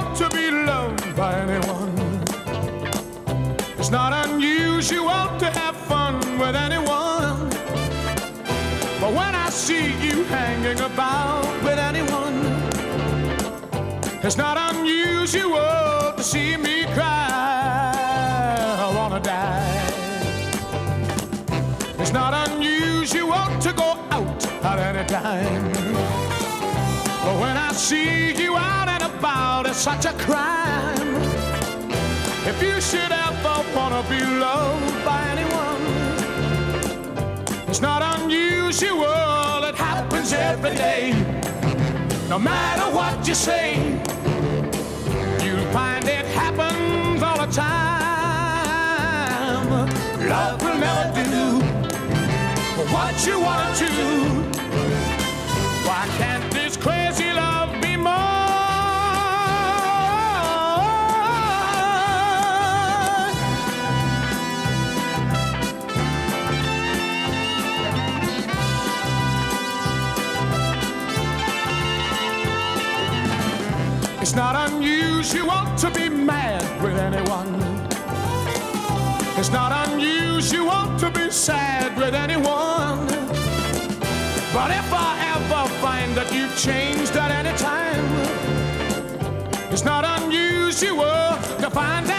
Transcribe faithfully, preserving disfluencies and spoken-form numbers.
want to be loved by anyone. It's not unusual to have fun with anyone. But when I see you hanging about with anyone, it's not unusual to see me cry. I wanna die. It's not unusual to go out at any time. But when I see you out and about, it's such a crime. If you should ever wanna be loved by anyone, it's not unusual, it happens every day. No matter what you say, you'll find it happens all the time. Love will never do what you want to. Why can't this crazy love be more? It's not unusual to be mad with anyone. It's not unusual to be sad with anyone. But if I ever find that you've changed at any time, it's not unusual to find